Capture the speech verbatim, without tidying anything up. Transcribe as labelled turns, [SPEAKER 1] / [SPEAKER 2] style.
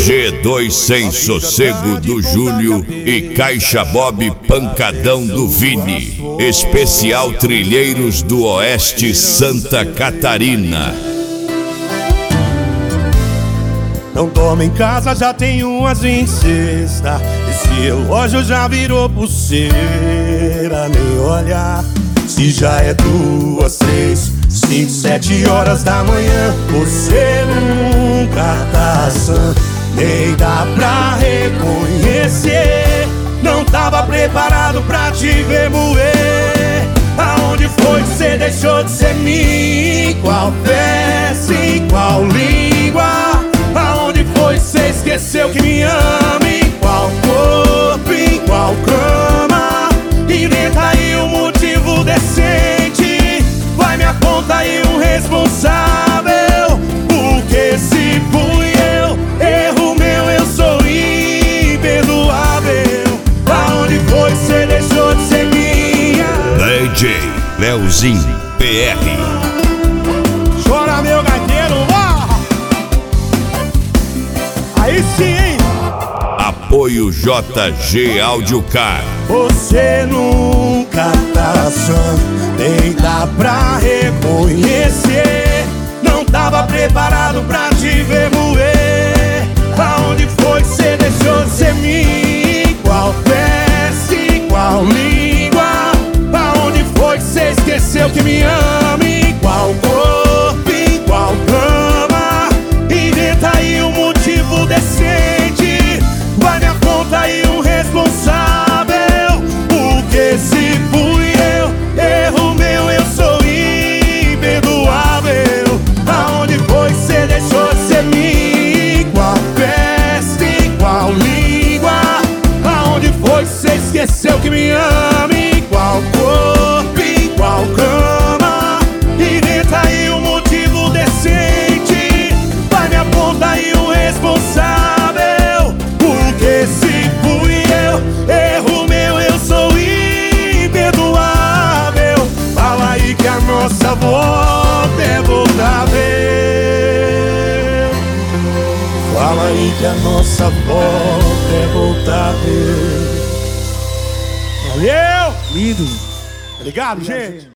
[SPEAKER 1] G dois Sem Sossego do Júlio e Caixa Bob Pancadão do Vini. Especial Trilheiros do Oeste Santa Catarina.
[SPEAKER 2] Não toma em casa, já tem umas em cesta. Esse relógio já virou pulseira. Nem olhar se já é duas, três, cinco, sete horas da manhã. Você nunca tá sã, nem dá pra reconhecer. Não tava preparado pra te ver moer. Aonde foi que você deixou de ser mim? Qual peça, em qual língua? Aonde foi que você esqueceu que me ama? Em qual corpo, em qual cama? Inventa aí um motivo decente. Vai, me aponta aí um responsável. Porque se fui eu, erro meu, eu sou imperdoável. Aonde foi que você deixou de ser minha?
[SPEAKER 1] D J Leozinho P R.
[SPEAKER 2] Chora, meu gaiteiro, ó! Aí sim, hein?
[SPEAKER 1] Apoio J G Audiocar.
[SPEAKER 2] Você nunca tá sã, nem dá pra reconhecer. Não tava preparado pra te ver moer. Aonde foi que você deixou de ser mim? Qual peça, em qual língua? Aonde foi que você esqueceu que me ama? Em qual corpo, em qual cama? Inventa aí um motivo decente. Vai, me aponta aí um responsável. Porque se fui eu, erro meu, eu sou imperdoável. Aonde foi que você deixou de ser mim? Qual peça, em qual língua? Aonde foi que você esqueceu que me ama? Em qual corpo, em qual cama? Inventa aí um motivo decente. Vai, me aponta aí um responsável. Porque se fui eu, erro meu, eu sou imperdoável. Fala aí que a nossa volta é voltável. Fala aí que a nossa volta é voltável. Valeu!
[SPEAKER 3] Lindo.
[SPEAKER 2] Obrigado, gente.